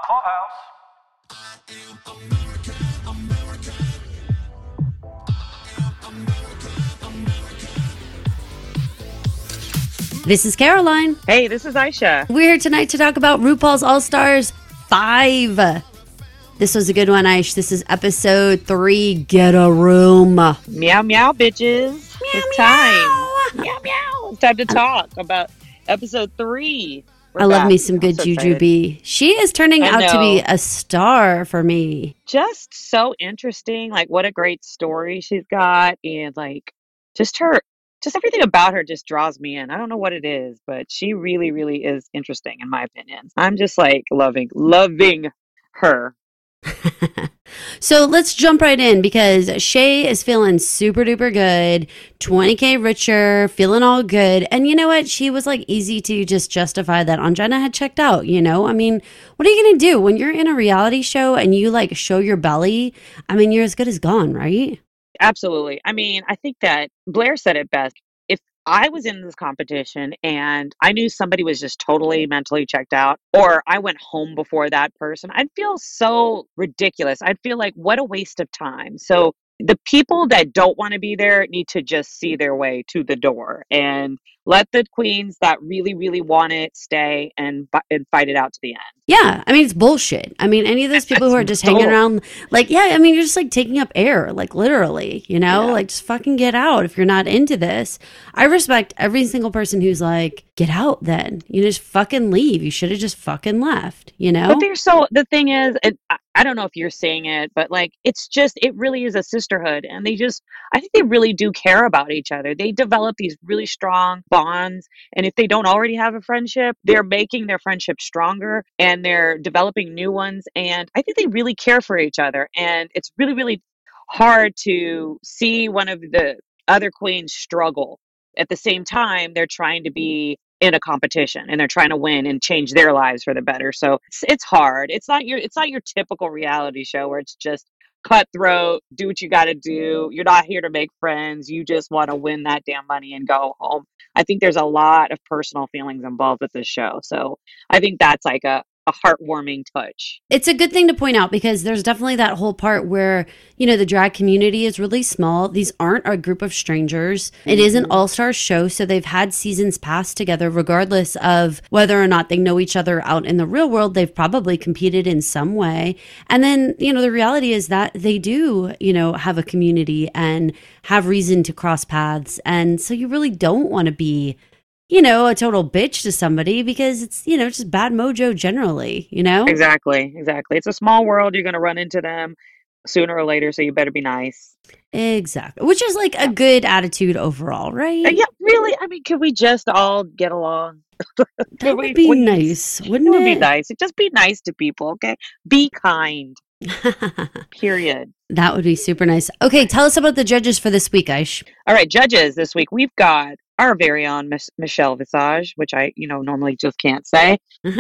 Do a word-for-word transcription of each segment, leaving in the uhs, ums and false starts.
Full House. This is Caroline. Hey, this is Aisha. We're here tonight to talk about RuPaul's All-Stars five. This was a good one, Aish. This is episode three, Get a Room. Meow, meow, bitches. Meow, it's meow. time. Meow, meow. It's time to talk about episode three. We're I love back. me some I'm good so Juju excited. B. She is turning I out to be know. a star for me. Just so interesting. Like, what a great story she's got. And, like, just her, just everything about her just draws me in. I don't know what it is, but she really, really is interesting, in my opinion. I'm just, like, loving, loving her. So let's jump right in because Shay is feeling super duper good, twenty K richer, feeling all good. And you know what? She was like easy to just justify that Anjana had checked out, you know? I mean, what are you going to do when you're in a reality show and you like show your belly? I mean, you're as good as gone, right? Absolutely. I mean, I think that Blair said it best. If I was in this competition and I knew somebody was just totally mentally checked out, or I went home before that person, I'd feel so ridiculous. I'd feel like, what a waste of time. So the people that don't want to be there need to just see their way to the door and let the queens that really, really want it stay and, and fight it out to the end. Yeah, I mean, it's bullshit. I mean, any of those people who are just hanging Total. around, like, yeah, I mean, you're just like taking up air, like literally, you know, Yeah. like just fucking get out if you're not into this. I respect every single person who's like, get out then. You just fucking leave. You should have just fucking left, you know? But they're so, the thing is, it, I, I don't know if you're seeing it, but like, it's just, it really is a sisterhood. And they just, I think they really do care about each other. They develop these really strong bonds. And if they don't already have a friendship, they're making their friendship stronger and they're developing new ones. And I think they really care for each other. And it's really, really hard to see one of the other queens struggle. At the same time, they're trying to be in a competition and they're trying to win and change their lives for the better. So it's, it's hard. It's not your, it's not your typical reality show where it's just cutthroat, do what you got to do. You're not here to make friends. You just want to win that damn money and go home. I think there's a lot of personal feelings involved with this show. So I think that's like a, a heartwarming touch. It's a good thing to point out because there's definitely that whole part where, you know, the drag community is really small. These aren't a group of strangers. It is an all-star show, so they've had seasons pass together regardless of whether or not they know each other out in the real world. They've probably competed in some way. And then, you know, the reality is that they do, you know, have a community and have reason to cross paths. And so you really don't want to be, you know, a total bitch to somebody because it's, you know, just bad mojo generally, you know? Exactly. Exactly. It's a small world. You're going to run into them sooner or later. So you better be nice. Exactly. Which is like a good attitude overall, right? Uh, Yeah, really. I mean, could we just all get along? That we would be please? nice, It wouldn't would be it? nice. Just be nice to people, okay? Be kind. Period. That would be super nice. Okay, tell us about the judges for this week, Aish. All right, judges this week. We've got our very own Miss Michelle Visage, which I, you know, normally just can't say.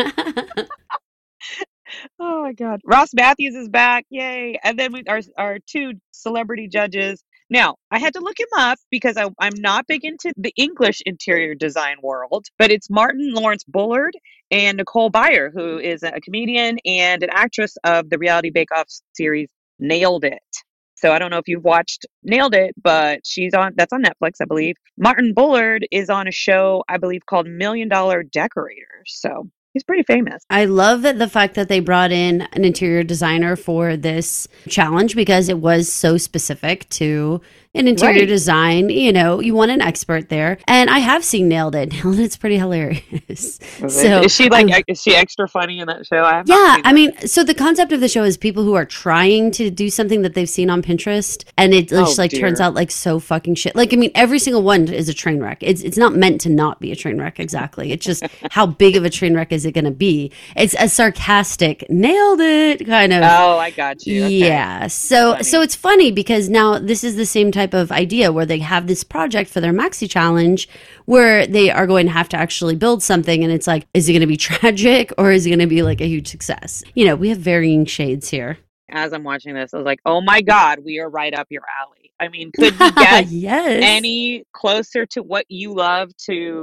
Oh my God. Ross Matthews is back. Yay. And then we our our two celebrity judges. Now, I had to look him up because I, I'm not big into the English interior design world, but it's Martin Lawrence Bullard and Nicole Byer, who is a comedian and an actress of the reality Bake Off series Nailed It. So I don't know if you've watched Nailed It, but she's on, that's on Netflix, I believe. Martin Bullard is on a show, I believe, called Million Dollar Decorators. So he's pretty famous. I love that the fact that they brought in an interior designer for this challenge because it was so specific to an interior Right. design. You know, you want an expert there. And I have seen Nailed It. Nailed It's pretty hilarious. So is she like I'm- is she extra funny in that show? I have not yeah, seen I that. mean, so the concept of the show is people who are trying to do something that they've seen on Pinterest, and it Oh, just like dear. turns out like so fucking shit. Like, I mean, every single one is a train wreck. It's it's not meant to not be a train wreck exactly. It's just how big of a train wreck is it going to be? It's a sarcastic, nailed it kind of. Oh, I got you. Okay. Yeah. So Funny. so it's funny because now this is the same type of idea where they have this project for their maxi challenge where they are going to have to actually build something and it's like, is it going to be tragic or is it going to be like a huge success? You know, we have varying shades here. As I'm watching this, I was like, oh my God, we are right up your alley. I mean, could we get yes. any closer to what you love to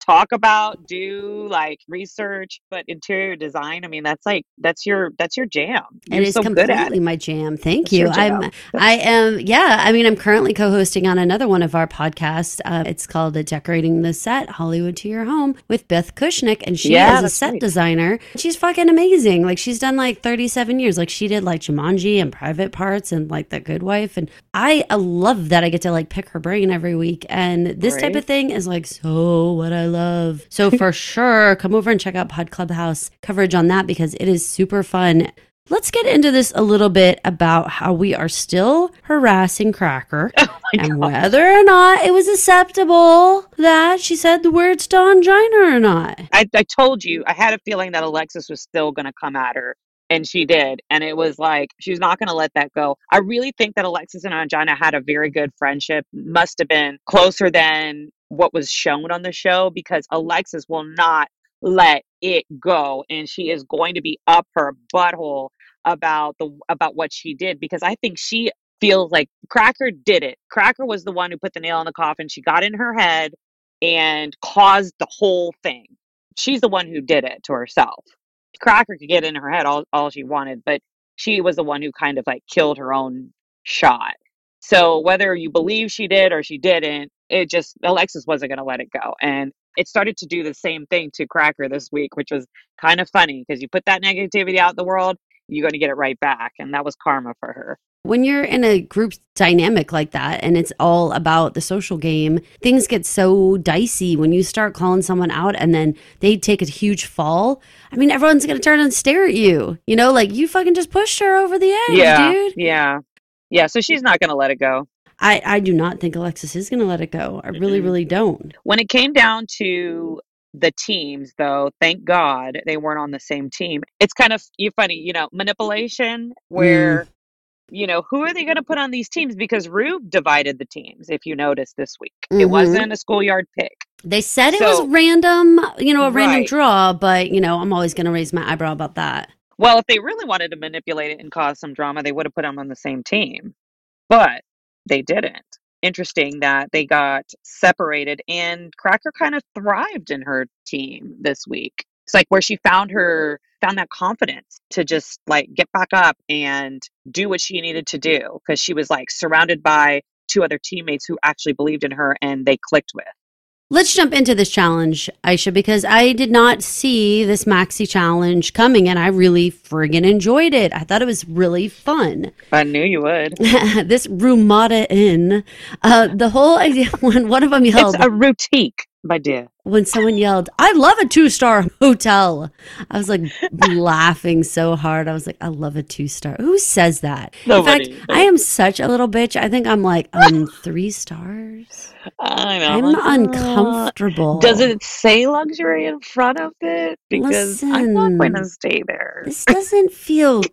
talk about, do like research, but interior design, I mean, that's like that's your that's your jam. You're It is so good at completely it. my jam. Thank That's you. your jam. I'm, I am, yeah. I mean, I'm currently co-hosting on another one of our podcasts. Uh, it's called uh, Decorating the Set, Hollywood to Your Home with Beth Kushnick. And she Yeah, is a that's set right. designer. She's fucking amazing. Like she's done like thirty-seven years. Like she did like Jumanji and Private Parts and like The Good Wife. And I uh, love that I get to like pick her brain every week. And this type Right. of thing is like so what I love. So for sure, come over and check out Pod Clubhouse coverage on that because it is super fun. Let's get into this a little bit about how we are still harassing Cracker Oh my and God. whether or not it was acceptable that she said the words Dongina or not. I, I told you, I had a feeling that Alexis was still going to come at her, and she did. And it was like, she's not going to let that go. I really think that Alexis and Angina had a very good friendship, must have been closer than what was shown on the show, because Alexis will not let it go. And she is going to be up her butthole about the about what she did, because I think she feels like Cracker did it. Cracker was the one who put the nail in the coffin. She got in her head and caused the whole thing. She's the one who did it to herself. Cracker could get in her head all, all she wanted, but she was the one who kind of like killed her own shot. So whether you believe she did or she didn't, it just, Alexis wasn't going to let it go. And it started to do the same thing to Cracker this week, which was kind of funny because you put that negativity out in the world, you're going to get it right back. And that was karma for her. When you're in a group dynamic like that and it's all about the social game, things get so dicey when you start calling someone out and then they take a huge fall. I mean, everyone's going to turn and stare at you. You know, like you fucking just pushed her over the edge, Yeah. dude. Yeah. Yeah. So she's not going to let it go. I, I do not think Alexis is going to let it go. I really, Mm-mm. really don't. When it came down to the teams, though, thank God they weren't on the same team. It's kind of you funny, you know, manipulation where, you know, who are they going to put on these teams? Because Rube divided the teams, if you noticed this week. It Mhm. wasn't a schoolyard pick. They said it So- was random, you know, a random Right. draw, but, you know, I'm always going to raise my eyebrow about that. Well, if they really wanted to manipulate it and cause some drama, they would have put them on the same team. But they didn't. Interesting that they got separated, and Cracker kind of thrived in her team this week. It's like where she found her found that confidence to just like get back up and do what she needed to do, because she was like surrounded by two other teammates who actually believed in her and they clicked with. Let's jump into this challenge, Aisha, because I did not see this maxi challenge coming and I really friggin' enjoyed it. I thought it was really fun. I knew you would. This Rumata Inn, uh, the whole idea when one of them yelled, It's a boutique, my dear. when someone yelled, I love a two star hotel. I was like laughing so hard. I was like, I love a two star. Who says that? Nobody. In fact, I am such a little bitch. I think I'm like, um, three stars. I know. I'm like, uh, uncomfortable. Does it say luxury in front of it? Because I'm not going to Listen, stay there. This doesn't feel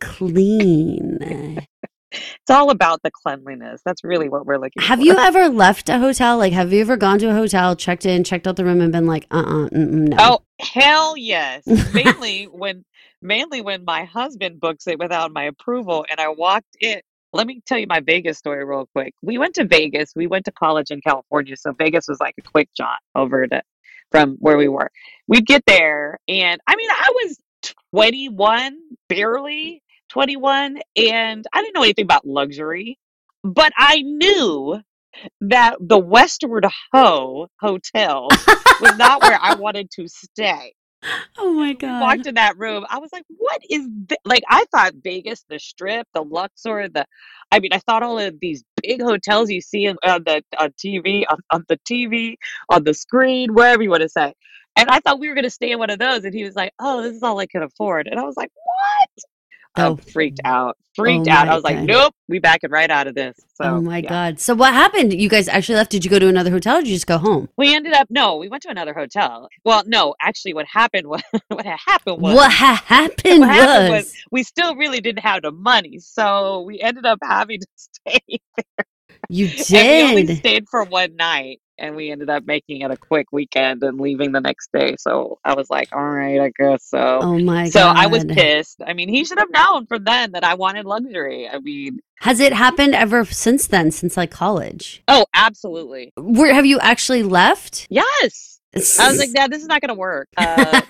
clean. It's all about the cleanliness. That's really what we're looking Have for. you ever left a hotel? Like, have you ever gone to a hotel, checked in, checked out the room, and been like, uh, uh no? Oh, hell yes. mainly when, mainly when my husband books it without my approval, and I walked in. Let me tell you my Vegas story real quick. We went to Vegas. We went to college in California, so Vegas was like a quick jaunt over to from where we were. We'd get there, and I mean, I was twenty-one, barely twenty-one, and I didn't know anything about luxury, but I knew that the Westward Ho Hotel was not where I wanted to stay. Oh my We god! walked in that room. I was like, what is this? Like, I thought Vegas, the Strip, the Luxor, the, I mean, I thought all of these big hotels you see on, on the on T V, on, on the T V, on the screen, wherever you want to say. And I thought we were going to stay in one of those. And he was like, oh, this is all I can afford. And I was like, what? Oh. I'm freaked out. Freaked Oh out. my I was like, God. nope, we backing right out of this. So, oh my yeah. god! So what happened? You guys actually left? Did you go to another hotel, or did you just go home? We ended up, no, we went to another hotel. Well, no, actually what happened was, what had happened was, What ha- happened what happened was, was we still really didn't have the money. So we ended up having to stay. you And we only did. stayed for one night. And we ended up making it a quick weekend and leaving the next day. So I was like, all right, I guess so. Oh my so god! I was pissed. I mean, he should have known from then that I wanted luxury. I mean, Has it happened ever since then? Since like college? oh, absolutely. Where have you actually left? Yes. I was like, "Dad, this is not going to work." Uh,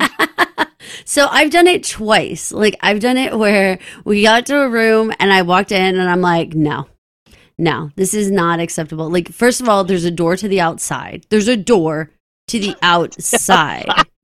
So I've done it twice. Like I've done it where we got to a room and I walked in and I'm like, no, no, this is not acceptable. Like, first of all, there's a door to the outside. There's a door to the outside.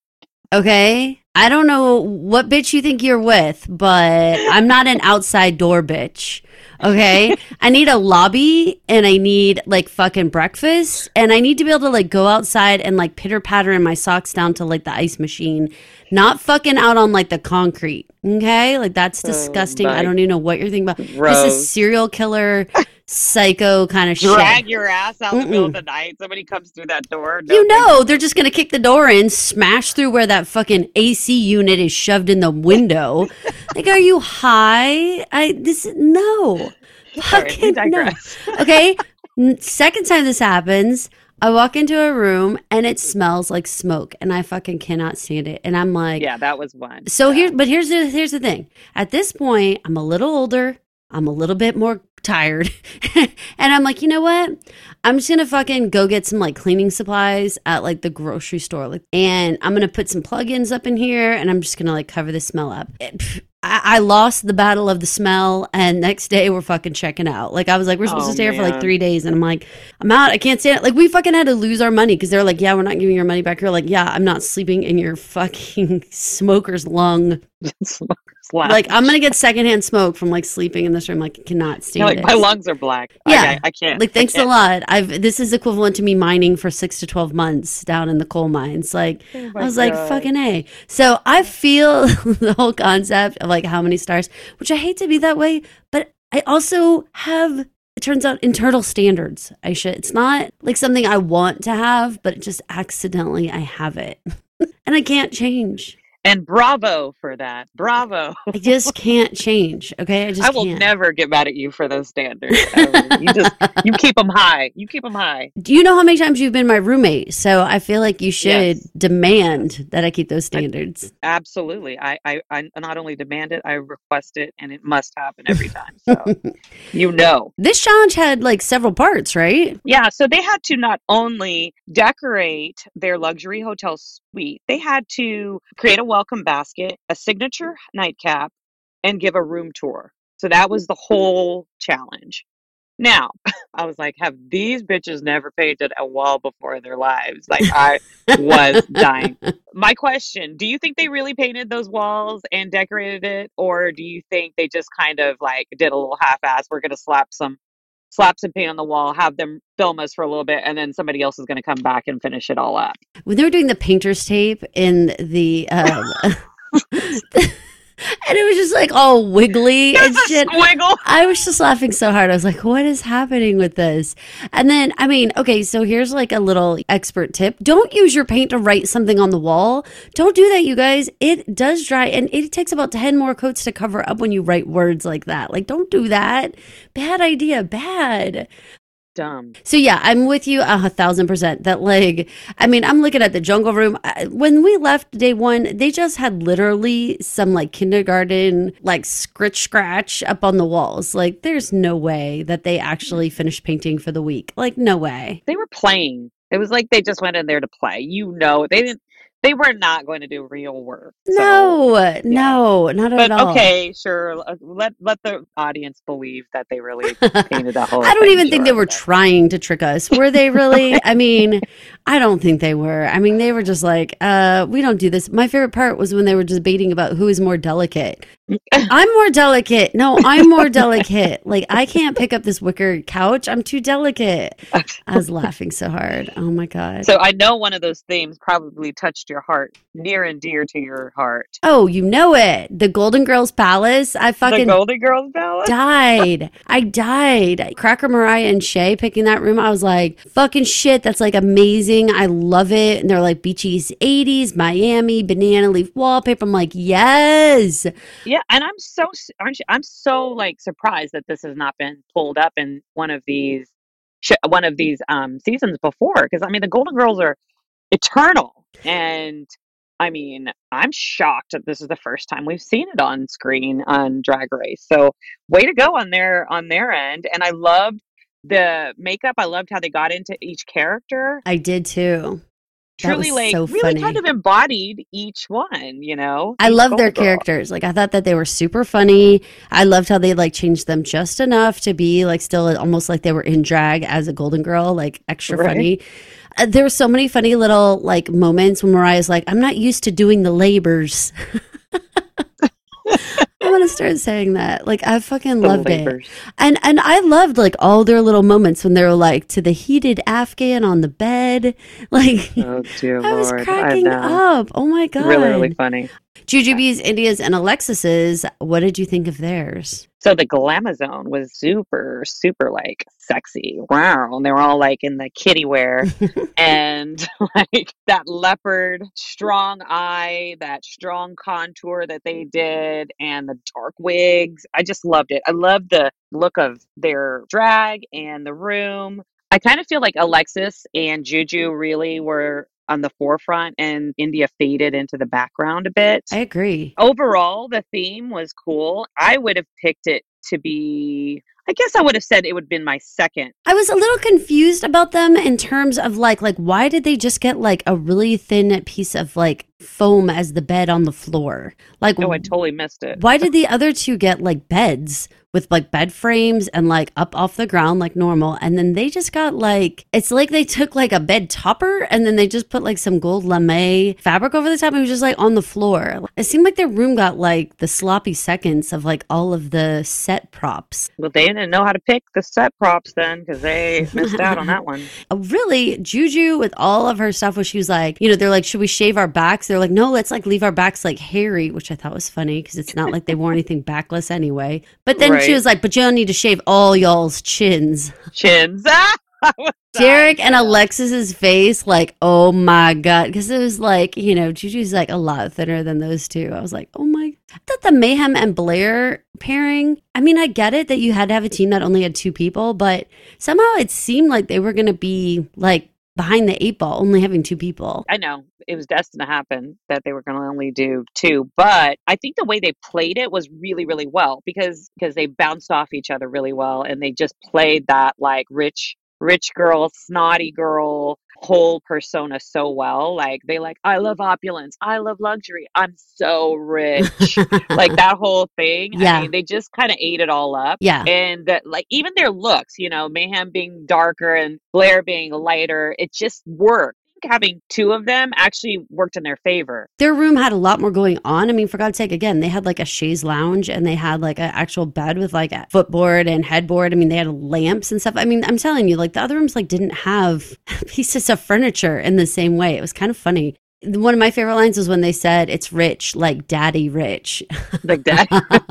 Okay? I don't know what bitch you think you're with, but I'm not an outside door bitch. Okay? I need a lobby and I need like fucking breakfast and I need to be able to like go outside and like pitter patter in my socks down to like the ice machine, not fucking out on like the concrete. Okay? Like that's disgusting. Oh, I don't even know what you're thinking about. Gross. This is serial killer, psycho kind of shit. Drag your ass out in the middle of the night. Somebody comes through that door. No, You know, they're just going to kick the door in, smash through where that fucking A C unit is shoved in the window. Like, are you high? I, this, no. Sorry, we Fucking no. digress. Okay. N- Second time this happens, I walk into a room and it smells like smoke and I fucking cannot stand it. And I'm like, Yeah, that was one. so Yeah. here, but here's the, here's the thing. At this point, I'm a little older. I'm a little bit more tired. And I'm like, you know what? I'm just going to fucking go get some like cleaning supplies at like the grocery store. Like, and I'm going to put some plugins up in here and I'm just going to like cover the smell up. It, pff, I, I lost the battle of the smell and next day we're fucking checking out. Like I was like, we're supposed Oh, to stay here for like man. three days. And I'm like, I'm out. I can't stand it. Like we fucking had to lose our money because they're like, yeah, we're not giving your money back. You're like, yeah, I'm not sleeping in your fucking smoker's lung. Slap. Like I'm gonna get secondhand smoke from like sleeping in this room. Like I cannot stand You're like, it. my lungs are black. Yeah. I, I, I can't. Like thanks I a can't. lot. I've this is equivalent to me mining for six to twelve months down in the coal mines. Like Oh my I was like God. fucking A. So I feel the whole concept of like how many stars, which I hate to be that way, but I also have it turns out internal standards. I should it's not like something I want to have, but it just accidentally I have it. And I can't change. And bravo for that. Bravo. I just can't change. Okay. I just I will can't. never get mad at you for those standards. ever. you just you keep them high. You keep them high. Do you know how many times you've been my roommate? So I feel like you should Yes. demand that I keep those standards. Absolutely. I, I I not only demand it, I request it, and it must happen every time. So you know. This challenge had like several parts, right? Yeah, so they had to not only decorate their luxury hotel suite, they had to create a welcome basket, a signature nightcap, and give a room tour. So that was the whole challenge. Now, I was like, have these bitches never painted a wall before in their lives? Like, I was dying. My question, do you think they really painted those walls and decorated it? Or do you think they just kind of like did a little half-ass? We're going to slap some slap some paint on the wall, have them film us for a little bit, and then somebody else is going to come back and finish it all up. When they were doing the painter's tape in the um, and it was just like all wiggly and There's a shit. squiggle. I was just laughing so hard. I was like, what is happening with this? And then, I mean, okay, so here's like a little expert tip. Don't use your paint to write something on the wall. Don't do that, you guys. It does dry and it takes about ten more coats to cover up when you write words like that. Like, don't do that. Bad idea. Bad. Dumb. So yeah, I'm with you a thousand percent that like, I mean, I'm looking at the jungle room. I- When we left day one, they just had literally some like kindergarten, like scritch scratch up on the walls. Like there's no way that they actually finished painting for the week. Like no way. They were playing. It was like they just went in there to play. You know, they didn't. They were not going to do real work. So, No, no, not but at all. okay, sure. uh, Let let the audience believe that they really painted that whole. I don't thing, even think they sure, were but- trying to trick us. Were they really? I mean, I don't think they were. I mean, they were just like, uh, we don't do this. My favorite part was when they were just debating about who is more delicate. I'm more delicate. No, I'm more delicate. Like, I can't pick up this wicker couch. I'm too delicate. I was laughing so hard. Oh my God. So I know one of those themes probably touched your heart, near and dear to your heart. Oh, you know it. The Golden Girls Palace. I The fucking Golden Girls ballad. died. I died. Cracker Mariah and Shay picking that room. I was like, fucking shit. That's like amazing. I love it. And they're like beaches, eighties, Miami, banana leaf wallpaper. I'm like, yes. Yeah, and I'm so aren't you? I'm so like surprised that this has not been pulled up in one of these sh- one of these um seasons before. Because I mean, the Golden Girls are eternal, and I mean, I'm shocked that this is the first time we've seen it on screen on Drag Race. So, way to go on their on their end. And I loved the makeup. I loved how they got into each character. I did too. That was truly like so really funny. kind of embodied each one, you know? I Each love their Golden Girl. characters. Like I thought that they were super funny. I loved how they like changed them just enough to be like still almost like they were in drag as a Golden Girl, like extra Right. funny. Uh, there were so many funny little like moments when Mariah's like, I'm not used to doing the labors. I'm gonna start saying that. Like I fucking The loved it. labors. And and I loved like all their little moments when they were like to the heated Afghan on the bed. Like Oh dear I was Lord. I cracking know. up. Oh my god. Really, really funny. Jujubes, India's, and Alexis's. What did you think of theirs? So the Glamazone was super, super like sexy. Wow. And they were all like in the kitty wear and like that leopard strong eye, that strong contour that they did, and the dark wigs. I just loved it. I loved the look of their drag and the room. I kind of feel like Alexis and Juju really were on the forefront and India faded into the background a bit. I agree. Overall, the theme was cool. I would have picked it to be, I guess I would have said it would have been my second. I was a little confused about them in terms of like, like why did they just get like a really thin piece of like foam as the bed on the floor? Like, Oh, I totally missed it. why did the other two get like beds with like bed frames and like up off the ground like normal? And then they just got like, it's like they took like a bed topper and then they just put like some gold lame fabric over the top and it was just like on the floor. It seemed like their room got like the sloppy seconds of like all of the set props. Well, they didn't know how to pick the set props then because they missed out on that one. Uh, Really, Juju with all of her stuff, where she was like, you know, they're like, should we shave our backs? They're like, no, let's like leave our backs like hairy, which I thought was funny because it's not like they wore anything backless anyway. But then she Right. was like, but you don't need to shave all y'all's chins. Chins. Ah! I was Derek dying. and Alexis's face, like, oh my God. Because it was like, you know, Juju's like a lot thinner than those two. I was like, oh my. I thought the Mayhem and Blair pairing, I mean, I get it that you had to have a team that only had two people, but somehow it seemed like they were going to be like behind the eight ball, only having two people. I know it was destined to happen that they were going to only do two, but I think the way they played it was really, really well because because they bounced off each other really well, and they just played that like rich, rich girl, snotty girl whole persona so well. Like they like, I love opulence, I love luxury, I'm so rich, like that whole thing. Yeah. I mean, they just kind of ate it all up. Yeah. And that, like, even their looks, you know, Mayhem being darker and Blair being lighter, it just worked. I think having two of them actually worked in their favor. Their room had a lot more going on. I mean, for God's sake, again, they had like a chaise lounge and they had like an actual bed with like a footboard and headboard. I mean, they had lamps and stuff. I mean, I'm telling you, like the other rooms like didn't have pieces of furniture in the same way. It was kind of funny. One of my favorite lines was when they said it's rich, like daddy rich. Like that.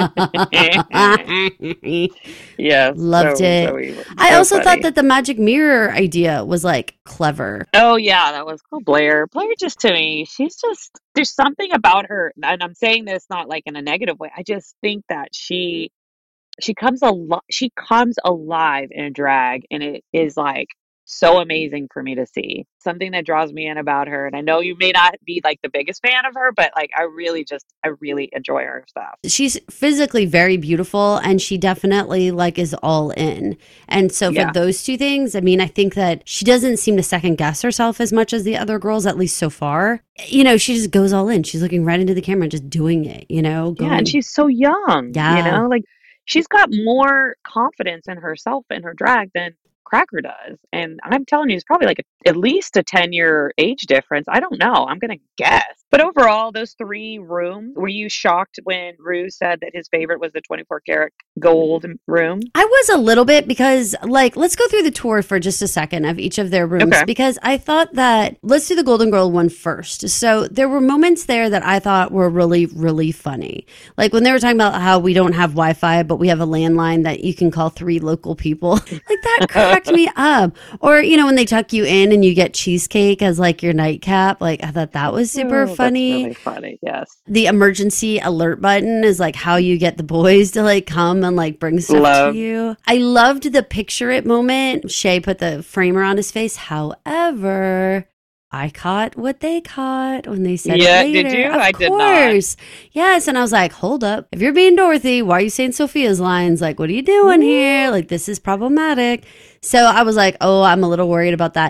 Yeah. Loved so, it. so evil. I So also funny. thought that the magic mirror idea was like clever. Oh yeah, that was cool. Blair. Blair just to me, she's just there's something about her, and I'm saying this not like in a negative way. I just think that she she comes a lot she comes alive in drag, and it is like so amazing for me to see. Something that draws me in about her. And I know you may not be like the biggest fan of her, but like I really just I really enjoy her stuff. She's physically very beautiful and she definitely like is all in. And so for Yeah. those two things, I mean, I think that she doesn't seem to second guess herself as much as the other girls, at least so far. You know, she just goes all in. She's looking right into the camera, just doing it, you know? Yeah, going- and she's so young. Yeah. You know, like she's got more confidence in herself and her drag than Cracker does. And I'm telling you, it's probably like a, at least a ten year age difference. I don't know. I'm going to guess. But overall, those three rooms, were you shocked when Rue said that his favorite was the twenty-four karat gold room? I was a little bit because, like, let's go through the tour for just a second of each of their rooms Okay. because I thought that, let's do the Golden Girl one first. So there were moments there that I thought were really, really funny. Like when they were talking about how we don't have Wi-Fi, but we have a landline that you can call three local people. Like that cracked me up. Or, you know, when they tuck you in and you get cheesecake as like your nightcap, like I thought that was super Oh, that's funny. really funny. Yes. The emergency alert button is like how you get the boys to like come and like bring stuff Love. to you. I loved the picture it moment. Shay put the framer on his face. However, I caught what they caught when they said Yeah, it did later. you? Of I did not. course. Yes. And I was like, hold up. If you're being Dorothy, why are you saying Sophia's lines? Like, what are you doing here? Like, this is problematic. So I was like, oh, I'm a little worried about that.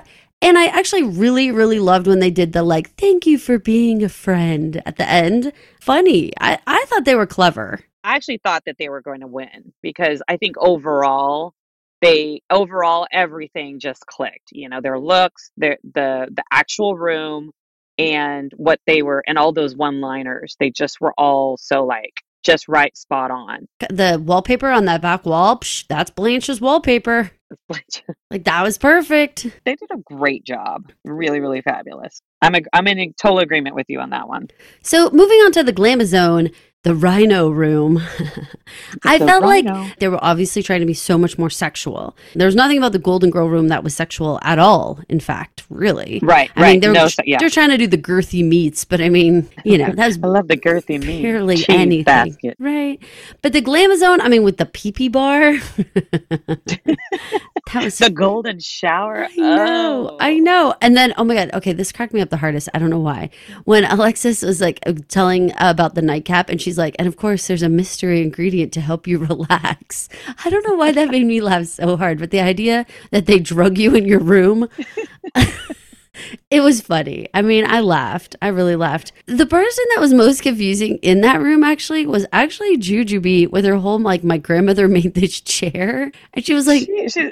And I actually really, really loved when they did the like, thank you for being a friend at the end. Funny. I, I thought they were clever. I actually thought that they were going to win because I think overall, they overall everything just clicked. You know, their looks, their the the actual room, and what they were, and all those one-liners. They just were all so like just right, spot on. The wallpaper on that back wall, psh, that's Blanche's wallpaper. Like that was perfect. They did a great job. Really, really fabulous. I'm a, I'm in total agreement with you on that one. So moving on to the Glamazone, the Rhino room. I The felt Rhino. like they were obviously trying to be so much more sexual. There's nothing about the Golden Girl room that was sexual at all, in fact, really. Right, I right. mean, they were, No, so- yeah. they're trying to do the girthy meats, but I mean, you know, that was I love the girthy meat. barely Cheese anything. basket. Right. But the Glamazone, I mean, with the pee-pee bar, that was The golden shower. I know, Oh. I know. And then, oh my God, okay, this cracked me up the hardest. I don't know why. When Alexis was like telling about the nightcap, and she's like, and of course, there's a mystery ingredient to help you relax. I don't know why that made me laugh so hard, but the idea that they drug you in your room. It was funny. I mean, I laughed. I really laughed. The person that was most confusing in that room actually was actually Jujubee with her whole like, my grandmother made this chair, and she was like, She- she-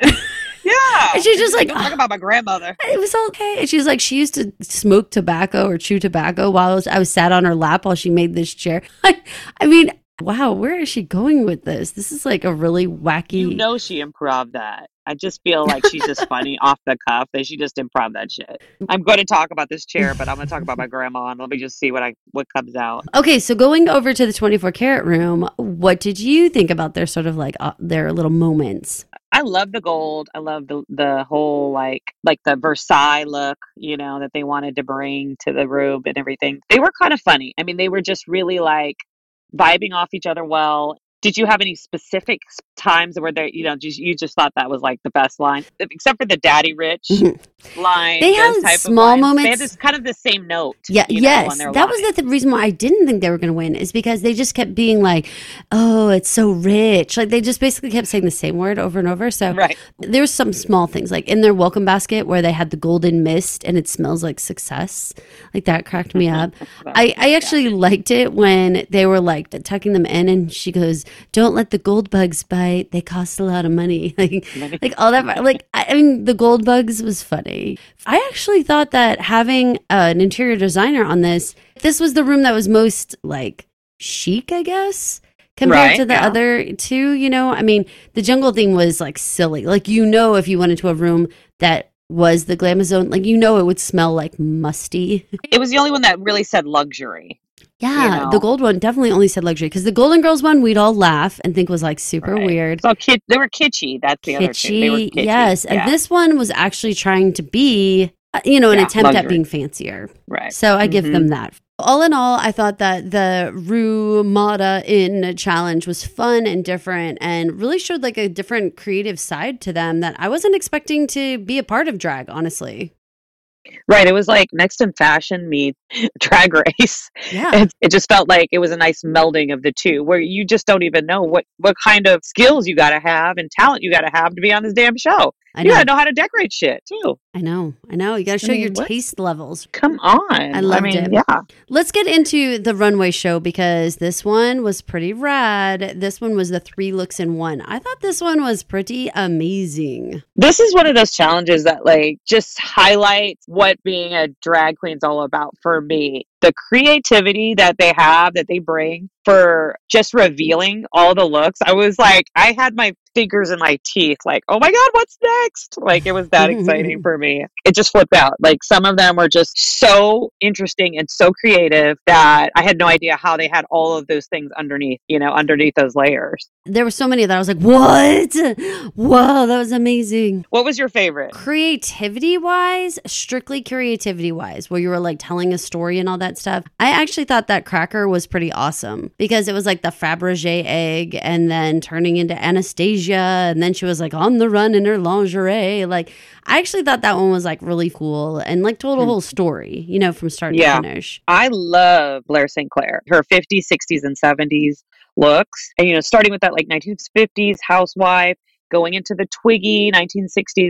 yeah. And she's just like, Don't talk about my grandmother. it was okay. And she was like, she used to smoke tobacco or chew tobacco while I was, I was sat on her lap while she made this chair. I, I mean, wow, where is she going with this? This is like a really wacky. You know she improv that. I just feel like she's just funny off the cuff that she just improv that shit. I'm going to talk about this chair, but I'm going to talk about my grandma and let me just see what I what comes out. Okay, so going over to the twenty-four karat room, what did you think about their sort of like uh, their little moments? I love the gold. I love the the whole like like the Versailles look, you know, that they wanted to bring to the room and everything. They were kind of funny. I mean, they were just really like vibing off each other well. Did you have any specific s- times where they, you know, just you just thought that was like the best line, except for the "Daddy Rich" line? They those had type of small lines. They moments. had this kind of the same note. Yeah, you know, yes. on their That was lines. the th- reason why I didn't think they were going to win is because they just kept being like, oh, it's so rich. Like they just basically kept saying the same word over and over. So Right. there's some small things like in their welcome basket where they had the golden mist and it smells like success. Like that cracked me up. I, I actually liked it when they were like tucking them in and she goes, don't let the gold bugs bite. They cost a lot of money. Like, like all that. Like, I I mean, the gold bugs was funny. I actually thought that having uh, an interior designer on this, this was the room that was most like chic, I guess, compared Right, to the yeah. other two. You know, I mean, the jungle thing was like silly. Like, you know, if you went into a room that was the Glamazone, like, you know, it would smell like musty. It was the only one that really said luxury. Yeah, know. the gold one definitely only said luxury because the Golden Girls one we'd all laugh and think was like super Right. weird. So kid, they were kitschy. That's the other two. They were Kitschy, kitschy. yes. Yeah. And this one was actually trying to be, uh, you know, an Yeah, attempt at luxury. being fancier. Right. So I give Mhm. them that. All in all, I thought that the Rue Mata Inn challenge was fun and different and really showed like a different creative side to them that I wasn't expecting to be a part of drag, honestly. Right. It was like Next in Fashion meets Drag Race. Yeah. It, it just felt like it was a nice melding of the two where you just don't even know what, what kind of skills you got to have and talent you got to have to be on this damn show. I You know. got to know how to decorate shit too. I know. I know. You got to show I mean, your what? taste levels. Come on. I loved mean, it. Yeah. Let's get into the runway show because this one was pretty rad. This one was the three looks in one. I thought this one was pretty amazing. This is one of those challenges that like just highlights what being a drag queen's all about for me. The creativity that they have, that they bring for just revealing all the looks. I was like, I had my fingers in my teeth, like, oh my God, what's next? Like, it was that exciting for me. It just flipped out. Like, some of them were just so interesting and so creative that I had no idea how they had all of those things underneath, you know, underneath those layers. There were so many that I was like, what? Whoa, that was amazing. What was your favorite? Creativity wise, strictly creativity wise, where you were like telling a story and all that stuff. I actually thought that cracker was pretty awesome because it was like the Fabergé egg and then turning into Anastasia. And then she was like on the run in her lingerie. Like, I actually thought that one was like really cool and like told a whole story, you know, from start Yeah. to finish. I love Blair Saint Clair, her fifties, sixties, and seventies looks. And, you know, starting with that like nineteen fifties housewife, going into the Twiggy nineteen sixties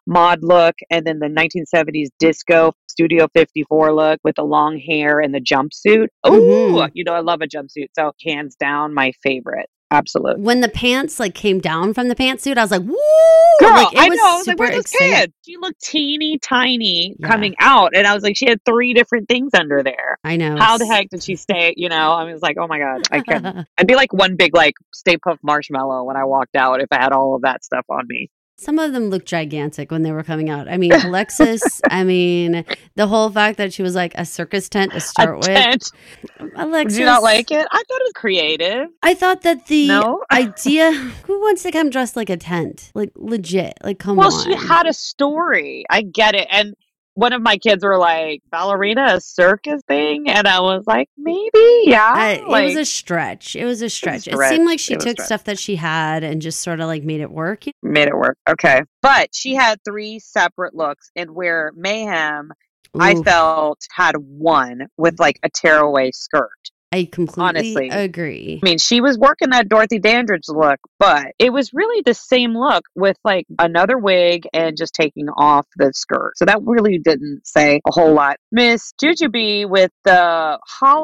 mod look, and then the nineteen seventies disco Studio fifty-four look with the long hair and the jumpsuit. Oh, Mhm. you know, I love a jumpsuit. So hands down, my favorite. Absolutely. When the pants like came down from the pantsuit, I was like, "Woo!" Girl, like, it I was know. I was like, super where's those exciting. pants? She looked teeny tiny Yeah. coming out. And I was like, she had three different things under there. I know. How the heck did she stay? You know, I was like, oh my God, I couldn't. I'd be like one big like Stay Puft Marshmallow when I walked out if I had all of that stuff on me. Some of them looked gigantic when they were coming out. I mean, Alexis, I mean, the whole fact that she was like a circus tent to start A with. tent. Alexis. Did you not like it? I thought it was creative. I thought that the No? idea, who wants to come dressed like a tent? Like legit, like come Well, on. she had a story. I get it. And one of my kids were like, ballerina, a circus thing? And I was like, maybe, yeah. I, like, it was a stretch. It was a stretch. It, stretch. seemed like she It was a took stretch. stuff that she had and just sort of like made it work. Made it work. Okay. But she had three separate looks, and where Mayhem, I Oof. felt, had one with like a tearaway skirt. I completely Honestly. agree. I mean, she was working that Dorothy Dandridge look, but it was really the same look with like another wig and just taking off the skirt. So that really didn't say a whole lot. Miss Jujubee with the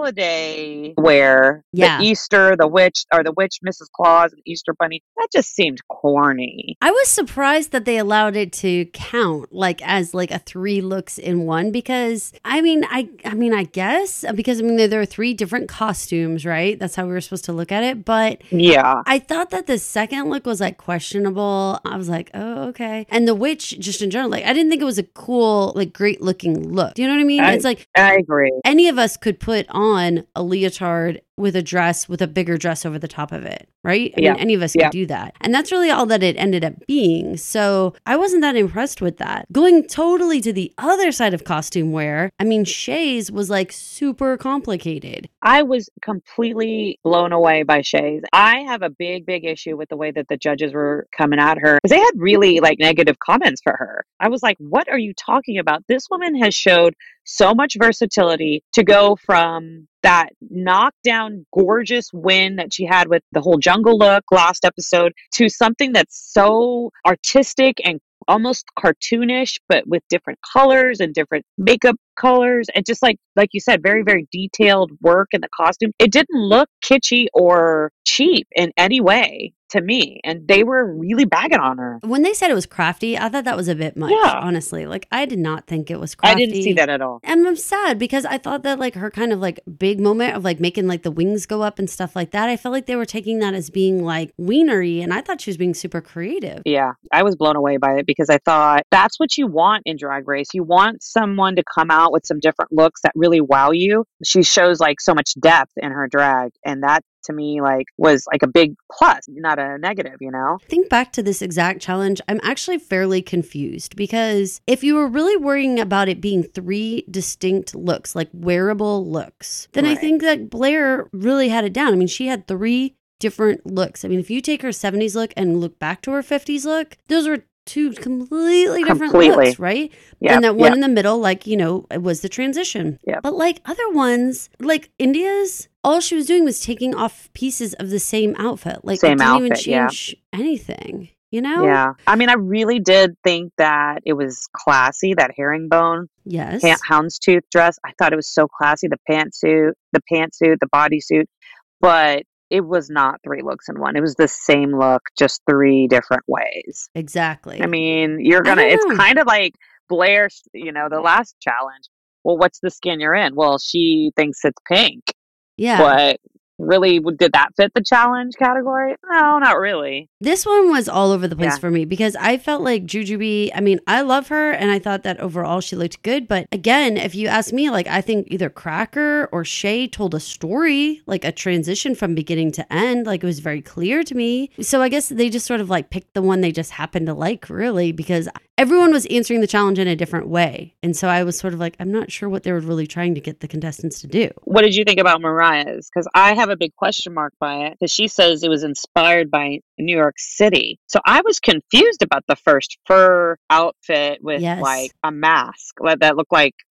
holiday wear, Yeah. the Easter, the witch, or the witch, Missus Claus, and Easter Bunny, that just seemed corny. I was surprised that they allowed it to count like as like a three looks in one because I mean I I mean I guess because I mean there, there are three different costumes, right? That's how we were supposed to look at it. But Yeah. I thought that the second look was like questionable. I was like, oh, okay. And the witch, just in general, like I didn't think it was a cool, like great looking look. Do you know what I mean? I- it's like I agree. any of us could put on a leotard with a dress with a bigger dress over the top of it, right? I Yeah. mean, any of us Yeah. could do that. And that's really all that it ended up being. So I wasn't that impressed with that. Going totally to the other side of costume wear, I mean, Shay's was like super complicated. I was completely blown away by Shay's. I have a big, big issue with the way that the judges were coming at her because they had really like negative comments for her. I was like, what are you talking about? This woman has showed so much versatility to go from that knockdown, gorgeous win that she had with the whole jungle look last episode to something that's so artistic and almost cartoonish, but with different colors and different makeup colors. And just like, like you said, very, very detailed work in the costume. It didn't look kitschy or cheap in any way to me. And they were really bagging on her. When they said it was crafty, I thought that was a bit much, Yeah. honestly. Like, I did not think it was crafty. I didn't see that at all. And I'm sad because I thought that like her kind of like big moment of like making like the wings go up and stuff like that, I felt like they were taking that as being like wienery, and I thought she was being super creative. Yeah, I was blown away by it because I thought that's what you want in Drag Race. You want someone to come out with some different looks that really wow you. She shows like so much depth in her drag, and that to me like was like a big plus, not a negative, you know? Think back to this exact challenge, I'm actually fairly confused because if you were really worrying about it being three distinct looks, like wearable looks, then I Right. think that Blair really had it down. I mean, she had three different looks. I mean, if you take her seventies look and look back to her fifties look, those were two completely different Completely. looks, right? Yeah, And that one yeah. in the middle, like, you know, it was the transition. Yeah. But like other ones, like India's, all she was doing was taking off pieces of the same outfit. Like, Same it didn't even outfit, yeah. change anything, you know? Yeah. I mean, I really did think that it was classy, that herringbone Yes. ha- houndstooth dress. I thought it was so classy, the pantsuit, the pantsuit, the bodysuit, but it was not three looks in one. It was the same look, just three different ways. Exactly. I mean, you're I gonna, don't it's know. kind of like Blair, you know, the last challenge. Well, what's the skin you're in? Well, she thinks it's pink, yeah. but really, did that fit the challenge category? No, not really. This one was all over the place Yeah. for me because I felt like Jujubee, I mean, I love her and I thought that overall she looked good. But again, if you ask me, like, I think either Cracker or Shay told a story, like a transition from beginning to end. Like, it was very clear to me. So I guess they just sort of like picked the one they just happened to like, really, because everyone was answering the challenge in a different way. And so I was sort of like, I'm not sure what they were really trying to get the contestants to do. What did you think about Mariah's? Because I have a big question mark by it because she says it was inspired by New York City. So I was confused about the first fur outfit with Yes. like a mask like, that looked like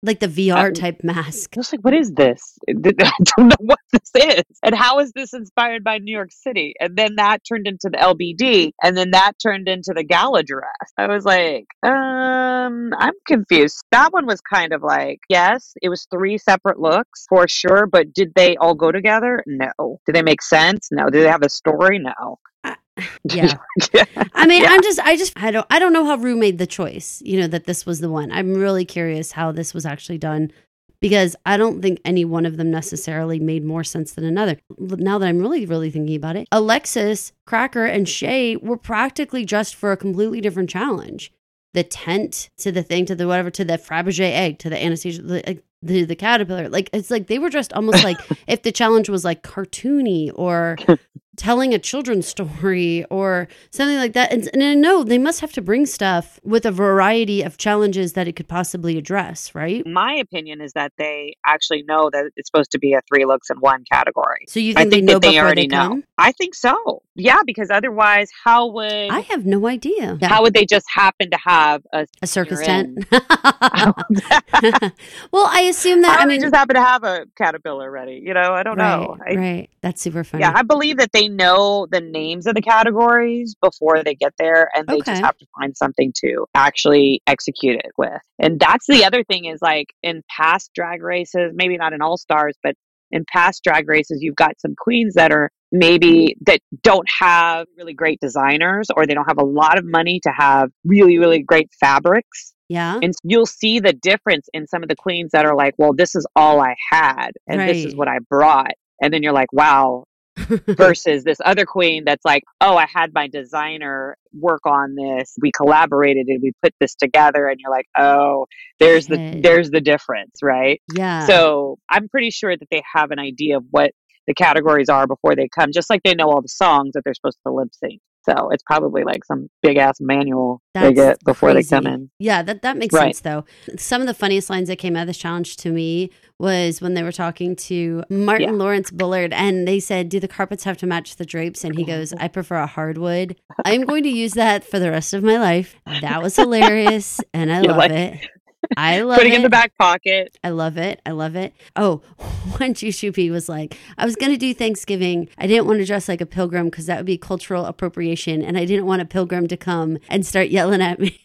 Like the V R Uh, type mask. I was like, what is this? I don't know what this is. And how is this inspired by New York City? And then that turned into the L B D. And then that turned into the gala dress. I was like, um, I'm confused. That one was kind of like, yes, it was three separate looks for sure. But did they all go together? No. Did they make sense? No. Did they have a story? No. I, yeah. I mean, yeah. I'm just, I just, I don't, I don't know how Rue made the choice, you know, that this was the one. I'm really curious how this was actually done because I don't think any one of them necessarily made more sense than another. Now that I'm really, really thinking about it, Alexis, Cracker, and Shay were practically dressed for a completely different challenge. The tent to the thing to the whatever to the Fabergé egg to the Anastasia the, the the caterpillar, like it's like they were dressed almost like if the challenge was like cartoony or telling a children's story or something like that. And, and I know they must have to bring stuff with a variety of challenges that it could possibly address, right? My opinion is that they actually know that it's supposed to be a three looks in one category. So you think, I think they know that they already they know? I think so. Yeah, because otherwise, how would I have no idea? How would they just happen to have a, a circus tent? Well, I assume that how I mean, just happen to have a caterpillar ready. You know, I don't right, know. I, right, that's super funny. Yeah, I believe that they know the names of the categories before they get there, and they okay. just have to find something to actually execute it with. And that's the other thing is like in past drag races, maybe not in All Stars, but in past drag races, you've got some queens that are maybe that don't have really great designers or they don't have a lot of money to have really, really great fabrics. Yeah. And you'll see the difference in some of the queens that are like, well, this is all I had and right. this is what I brought. And then you're like, wow. Versus this other queen that's like, oh, I had my designer work on this. We collaborated and we put this together. And you're like, oh, there's the there's the difference, right? Yeah. So I'm pretty sure that they have an idea of what the categories are before they come, just like they know all the songs that they're supposed to lip sync. So it's probably like some big ass manual That's they get before crazy. They come in. Yeah, that, that makes right. sense though. Some of the funniest lines that came out of this challenge to me was when they were talking to Martin yeah. Lawrence Bullard and they said, do the carpets have to match the drapes? And he goes, I prefer a hardwood. I'm going to use that for the rest of my life. That was hilarious and I You're love like- it. I love Putting it. in the back pocket. I love it. I love it. Oh, one Jushupi was like, I was going to do Thanksgiving. I didn't want to dress like a pilgrim because that would be cultural appropriation. And I didn't want a pilgrim to come and start yelling at me.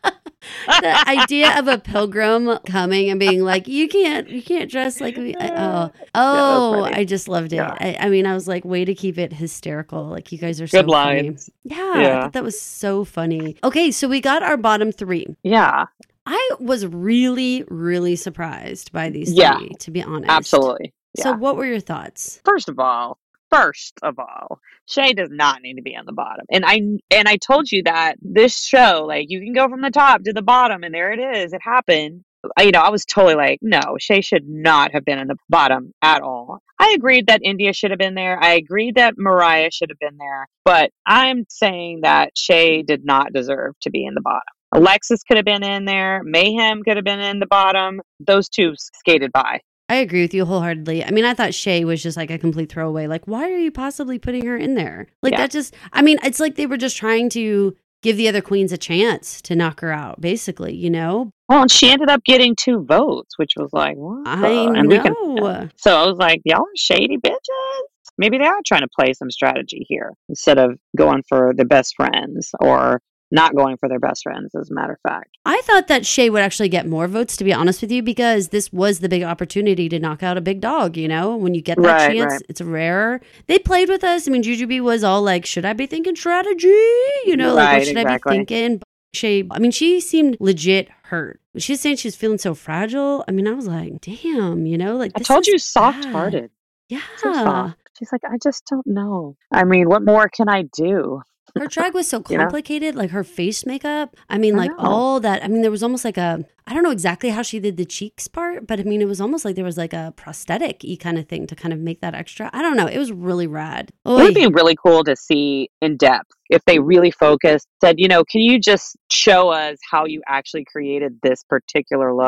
The idea of a pilgrim coming and being like, you can't, you can't dress like me. Oh, oh, yeah, I just loved it. Yeah. I, I mean, I was like, way to keep it hysterical. Like you guys are so Good lines. funny. Yeah, yeah. I thought that was so funny. Okay. So we got our bottom three. Yeah. I was really, really surprised by these yeah, three, to be honest. Absolutely. Yeah. So what were your thoughts? First of all, first of all, Shay does not need to be on the bottom. And I and I told you that this show, like you can go from the top to the bottom and there it is. It happened. I, you know, I was totally like, no, Shay should not have been in the bottom at all. I agreed that India should have been there. I agreed that Mariah should have been there. But I'm saying that Shay did not deserve to be in the bottom. Alexis could have been in there. Mayhem could have been in the bottom. Those two skated by. I agree with you wholeheartedly. I mean, I thought Shay was just like a complete throwaway. Like, why are you possibly putting her in there? Like, yeah. that just, I mean, it's like they were just trying to give the other queens a chance to knock her out, basically, you know? Well, and she ended up getting two votes, which was like, what? I and know. We can, so I was like, y'all are shady bitches. Maybe they are trying to play some strategy here instead of going for the best friends or not going for their best friends, as a matter of fact. I thought that Shay would actually get more votes, to be honest with you, because this was the big opportunity to knock out a big dog, you know? When you get that right, chance, right. it's rare. They played with us. I mean, Jujubee was all like, should I be thinking strategy? You know, right, like, what should exactly. I be thinking? Shay, I mean, she seemed legit hurt. She's saying she's feeling so fragile. I mean, I was like, damn, you know? like I told you, soft-hearted. Yeah. So soft. She's like, I just don't know. I mean, what more can I do? Her drag was so complicated, you know? Like her face makeup. I mean, I like know. all that. I mean, there was almost like a, I don't know exactly how she did the cheeks part, but I mean, it was almost like there was like a prosthetic-y kind of thing to kind of make that extra. I don't know. It was really rad. Oy. It would be really cool to see in depth if they really focused, said, you know, can you just show us how you actually created this particular look?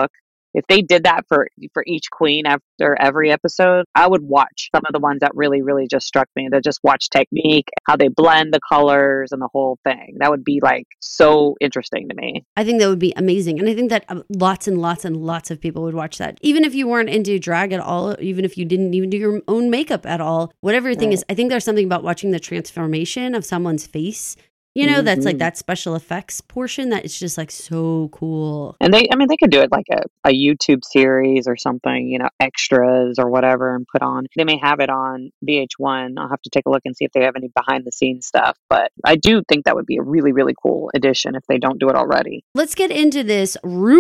If they did that for for each queen after every episode, I would watch some of the ones that really, really just struck me. To just watch technique, how they blend the colors and the whole thing. That would be like so interesting to me. I think that would be amazing. And I think that uh, lots and lots and lots of people would watch that. Even if you weren't into drag at all, even if you didn't even do your own makeup at all, whatever your thing Right. is, I think there's something about watching the transformation of someone's face. You know, that's like Mhm. that special effects portion that is just like so cool. And they, I mean, they could do it like a, a YouTube series or something, you know, extras or whatever, and put on. They may have it on V H one. I'll have to take a look and see if they have any behind the scenes stuff. But I do think that would be a really, really cool addition if they don't do it already. Let's get into this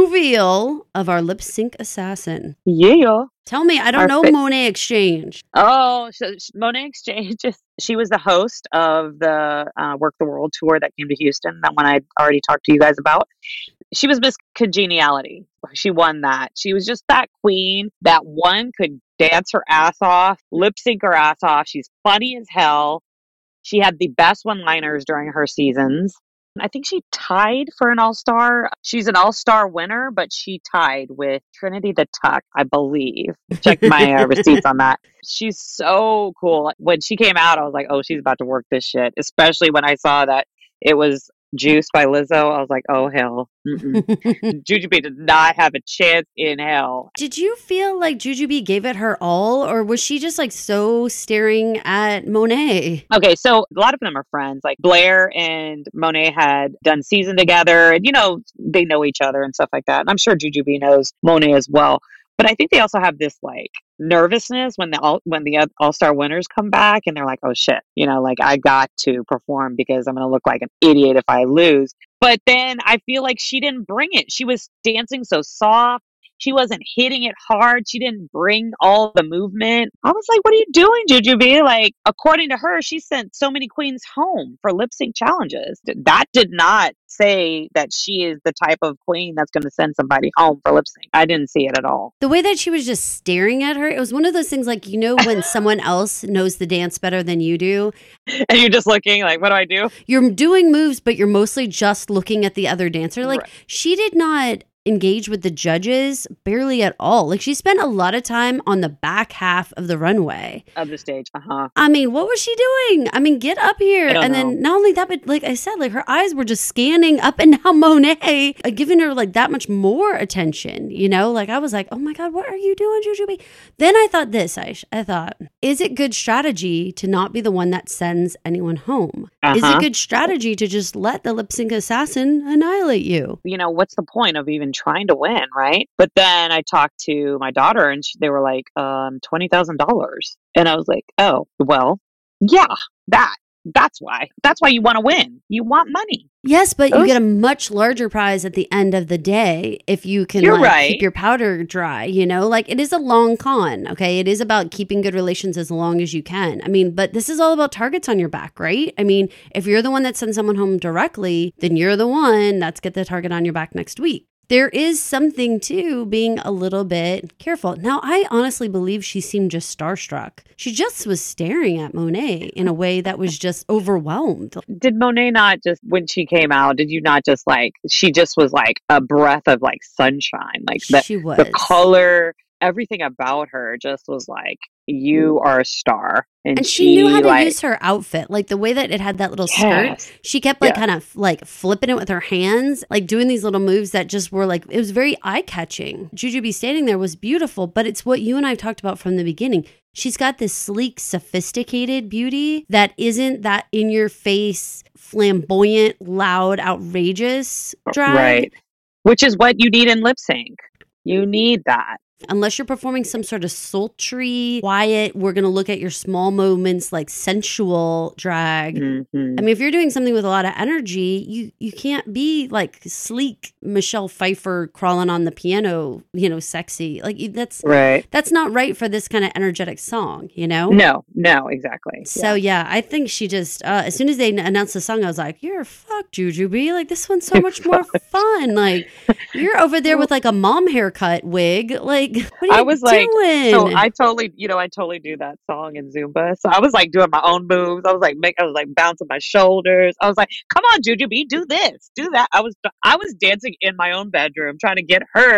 reveal of our lip sync assassin. Yeah. Tell me, I don't Our know fa- Monet Exchange. Oh, so Monet Exchange, she was the host of the uh, Work the World tour that came to Houston, that one I already talked to you guys about. She was Miss Congeniality. She won that. She was just that queen that one could dance her ass off, lip sync her ass off. She's funny as hell. She had the best one-liners during her seasons. I think she tied for an all-star. She's an all-star winner, but she tied with Trinity the Tuck, I believe. Check my uh, receipts on that. She's so cool. When she came out, I was like, oh, she's about to work this shit. Especially when I saw that it was Juice by Lizzo. I was like, oh, hell. Mm-mm. Jujubee did not have a chance in hell. Did you feel like Jujubee gave it her all, or was she just like so staring at Monet? Okay, so a lot of them are friends. Like Blair and Monet had done season together, and you know, they know each other and stuff like that. And I'm sure Jujubee knows Monet as well. But I think they also have this like nervousness when the all when the all star winners come back, and they're like, "Oh shit," you know, like I got to perform because I'm going to look like an idiot if I lose. But then I feel like she didn't bring it. She was dancing so soft. She wasn't hitting it hard. She didn't bring all the movement. I was like, what are you doing, Jujubee? Like, according to her, she sent so many queens home for lip sync challenges. That did not say that she is the type of queen that's going to send somebody home for lip sync. I didn't see it at all. The way that she was just staring at her, it was one of those things like, you know, when someone else knows the dance better than you do. And you're just looking like, what do I do? You're doing moves, but you're mostly just looking at the other dancer. Like, Right. she did not engage with the judges barely at all. Like, she spent a lot of time on the back half of the runway Of the stage. Uh-huh. I mean, what was she doing? I mean, get up here. I don't And know. then not only that, but like I said, like her eyes were just scanning up and down Monet, uh, giving her like that much more attention, you know? Like I was like, oh my God, what are you doing, Jujubee? Then I thought this, Aish. I thought, is it good strategy to not be the one that sends anyone home? Is it Uh-huh. good strategy to just let the lip sync assassin annihilate you? You know, what's the point of even trying to win, right? But then I talked to my daughter and she, they were like, um, twenty thousand dollars. And I was like, oh, well, yeah, that. That's why. That's why you want to win. You want money. Yes, but you Those- get a much larger prize at the end of the day if you can You're like right. keep your powder dry, you know? Like it is a long con, okay? It is about keeping good relations as long as you can. I mean, but this is all about targets on your back, right? I mean, if you're the one that sends someone home directly, then you're the one that's get the target on your back next week. There is something to being a little bit careful. Now, I honestly believe she seemed just starstruck. She just was staring at Monet in a way that was just overwhelmed. Did Monet not just, when she came out, did you not just like, she just was like a breath of like sunshine? Like the, She was. the color, everything about her just was like, you are a star. And, And she knew how to like, use her outfit, like the way that it had that little Yes. skirt. She kept like Yeah. kind of like flipping it with her hands, like doing these little moves that just were like, it was very eye catching. Jujubee standing there was beautiful, but it's what you and I talked about from the beginning. She's got this sleek, sophisticated beauty that isn't that in your face, flamboyant, loud, outrageous drag. Right. Which is what you need in lip sync. You need that. Unless you're performing some sort of sultry, quiet, we're going to look at your small moments like sensual drag. Mhm. I mean, if you're doing something with a lot of energy, you you can't be like sleek Michelle Pfeiffer crawling on the piano, you know, sexy. Like that's Right. that's not right for this kind of energetic song, you know? No, no, exactly. So yeah, I think she just uh, as soon as they n- announced the song, I was like, "You're fucked, Jujubee. Like this one's so much more fun. Like you're over there with like a mom haircut wig. Like what are you I was like, doing?" so I totally, you know, I totally do that song in Zumba. So I was like doing my own moves. I was like, make, I was like bouncing my shoulders. I was like, come on, Jujubee, do this, do that. I was, I was dancing in my own bedroom trying to get her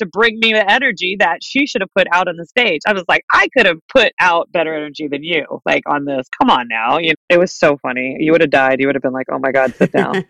to bring me the energy that she should have put out on the stage. I was like, I could have put out better energy than you, like on this. Come on now. You know, it was so funny. You would have died. You would have been like, oh my God, sit down.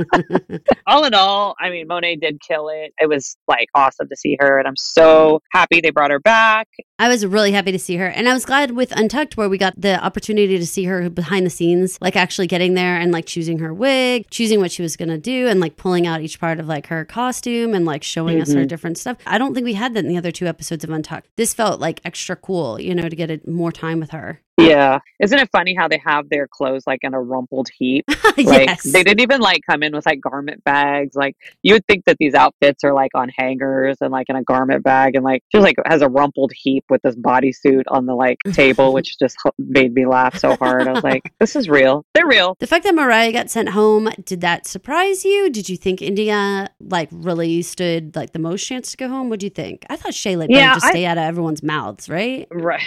All in all, I mean, Monet did kill it. It was like awesome to see her. And I'm so happy they brought her back. I was really happy to see her. And I was glad with Untucked where we got the opportunity to see her behind the scenes, like actually getting there and like choosing her wig, choosing what she was going to do and like pulling out each part of like her costume and like showing mm-hmm. us her different stuff. I don't think we had that in the other two episodes of Untucked. This felt like extra cool, you know, to get a, more time with her. Yeah. Isn't it funny how they have their clothes like in a rumpled heap? Like yes. They didn't even like come in with like garment bags. Like you would think that these outfits are like on hangers and like in a garment bag and like just like has a rumpled heap with this bodysuit on the like table, which just made me laugh so hard. I was like, this is real. They're real. The fact that Mariah got sent home, did that surprise you? Did you think India like really stood like the most chance to go home? What do you think? I thought Shayla better yeah, just I, stay out of everyone's mouths, right? Right.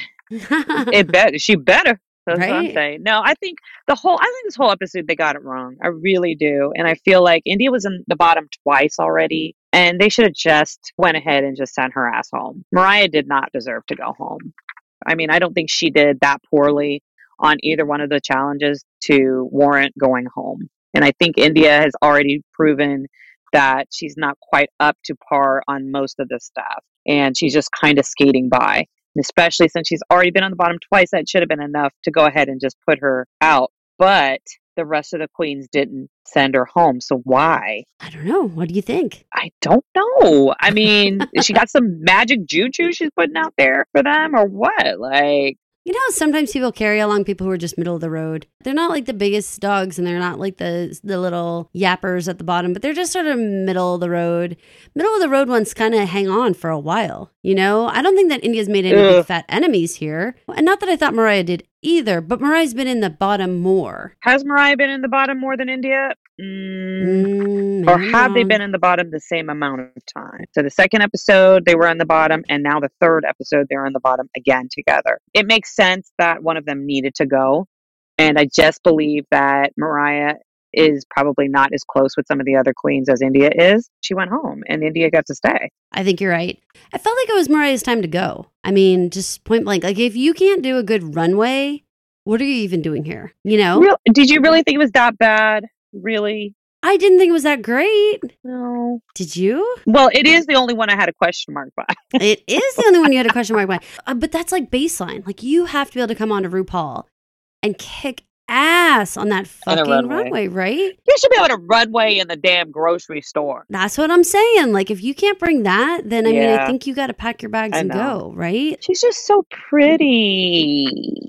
It better. She better. That's right? What I'm saying. No, I think the whole, I think this whole episode, they got it wrong. I really do. And I feel like India was in the bottom twice already. And they should have just went ahead and just sent her ass home. Mariah did not deserve to go home. I mean, I don't think she did that poorly on either one of the challenges to warrant going home. And I think India has already proven that she's not quite up to par on most of this stuff. And she's just kind of skating by. Especially since she's already been on the bottom twice, that should have been enough to go ahead and just put her out. But the rest of the queens didn't send her home. So why? I don't know. What do you think? I don't know. I mean, she got some magic juju she's putting out there for them or what? Like, you know, sometimes people carry along people who are just middle of the road. They're not like the biggest dogs and they're not like the the little yappers at the bottom, but they're just sort of middle of the road. Middle of the road ones kind of hang on for a while, you know? I don't think that India's made any Ugh. big fat enemies here. And not that I thought Mariah did either, but Mariah's been in the bottom more. Has Mariah been in the bottom more than India? Mm, mm, or have on. they been in the bottom the same amount of time? So the second episode, they were in the bottom, and now the third episode, they're in the bottom again together. It makes sense that one of them needed to go, and I just believe that Mariah is probably not as close with some of the other queens as India is. She went home, and India got to stay. I think you're right. I felt like it was Mariah's time to go. I mean, just point blank. Like, if you can't do a good runway, what are you even doing here? You know? Real, did you really think it was that bad? Really? I didn't think it was that great. No. Did you? Well, it is the only one I had a question mark by. It is the only one you had a question mark by. Uh, but that's like baseline. Like, you have to be able to come on to RuPaul and kick ass on that fucking runway. runway, right? You should be able to runway in the damn grocery store. That's what I'm saying. Like, if you can't bring that, then I yeah. mean, I think you got to pack your bags I and know. go, right? She's just so pretty.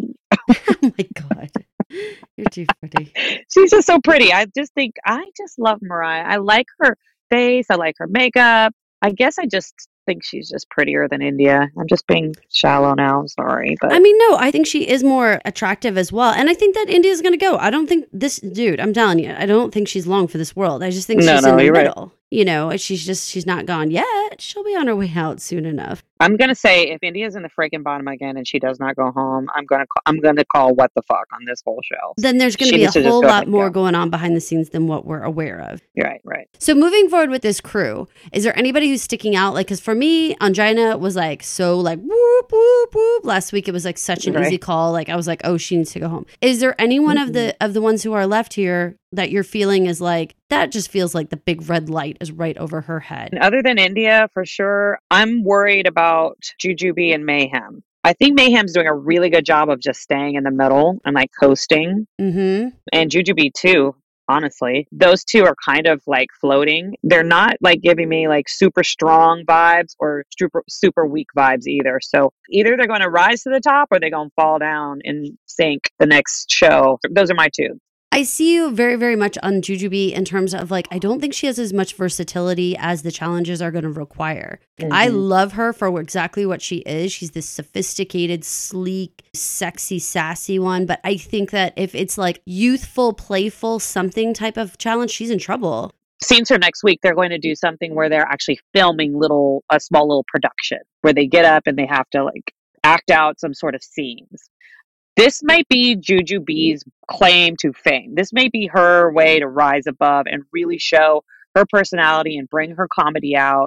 Oh my God. You're too pretty. She's just so pretty. I just think, I just love Mariah. I like her face. I like her makeup. I guess I just think she's just prettier than India. I'm just being shallow now. I'm sorry. But I mean, no, I think she is more attractive as well. And I think that India's going to go. I don't think this, dude, I'm telling you, I don't think she's long for this world. I just think no, she's no, in the you're middle. Right. You know, she's just, she's not gone yet. She'll be on her way out soon enough. I'm going to say if India's in the freaking bottom again and she does not go home, I'm going to I'm going to call what the fuck on this whole show. Then there's going to be a whole lot more go. going on behind the scenes than what we're aware of. Right, right. So moving forward with this crew, is there anybody who's sticking out? Like, because for me, Angina was like so like whoop, whoop, whoop. Last week it was like such an right. easy call. Like I was like, oh, she needs to go home. Is there anyone mm-hmm. of the of the ones who are left here that you're feeling is like, that just feels like the big red light is right over her head? Other than India, for sure, I'm worried about Jujubee and Mayhem. I think Mayhem's doing a really good job of just staying in the middle and like coasting. Mm-hmm. And Jujubee too, honestly. Those two are kind of like floating. They're not like giving me like super strong vibes or super, super weak vibes either. So either they're going to rise to the top or they're going to fall down and sink the next show. Those are my two. I see you very, very much on Jujubee in terms of like, I don't think she has as much versatility as the challenges are going to require. Mm-hmm. I love her for exactly what she is. She's this sophisticated, sleek, sexy, sassy one. But I think that if it's like youthful, playful, something type of challenge, she's in trouble. Seems for next week, they're going to do something where they're actually filming little, a small little production where they get up and they have to like act out some sort of scenes. This might be Jujubee's claim to fame. This may be her way to rise above and really show her personality and bring her comedy out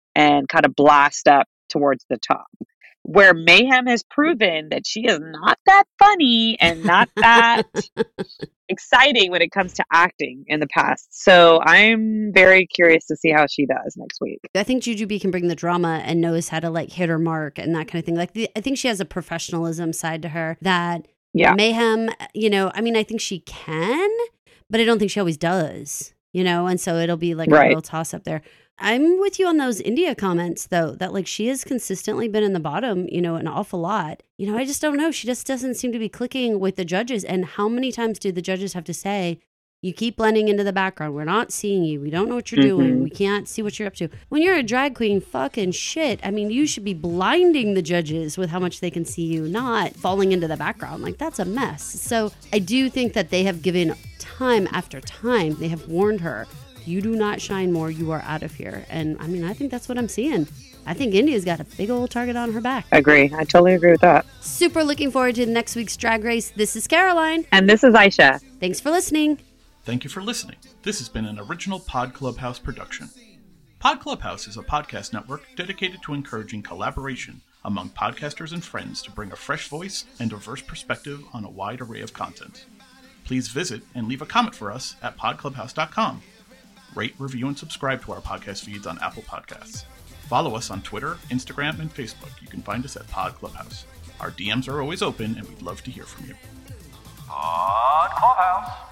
and kind of blast up towards the top. Where Mayhem has proven that she is not that funny and not that exciting when it comes to acting in the past. So I'm very curious to see how she does next week. I think Jujubee can bring the drama and knows how to like hit her mark and that kind of thing. Like the, I think she has a professionalism side to her that yeah. Mayhem, you know, I mean, I think she can, but I don't think she always does, you know, and so it'll be like right. a real toss up there. I'm with you on those India comments, though, that like she has consistently been in the bottom, you know, an awful lot. You know, I just don't know. She just doesn't seem to be clicking with the judges. And how many times do the judges have to say, you keep blending into the background. We're not seeing you. We don't know what you're mm-hmm. doing. We can't see what you're up to. When you're a drag queen, fucking shit. I mean, you should be blinding the judges with how much they can see you, not falling into the background. Like, that's a mess. So I do think that they have given time after time. They have warned her. You do not shine more, you are out of here. And I mean, I think that's what I'm seeing. I think India's got a big old target on her back. Agree. I totally agree with that. Super looking forward to next week's Drag Race. This is Caroline. And this is Aisha. Thanks for listening. Thank you for listening. This has been an original Pod Clubhouse production. Pod Clubhouse is a podcast network dedicated to encouraging collaboration among podcasters and friends to bring a fresh voice and diverse perspective on a wide array of content. Please visit and leave a comment for us at pod clubhouse dot com. Rate, review, and subscribe to our podcast feeds on Apple Podcasts. Follow us on Twitter, Instagram, and Facebook. You can find us at Pod Clubhouse. Our D Ms are always open, and we'd love to hear from you. Pod Clubhouse.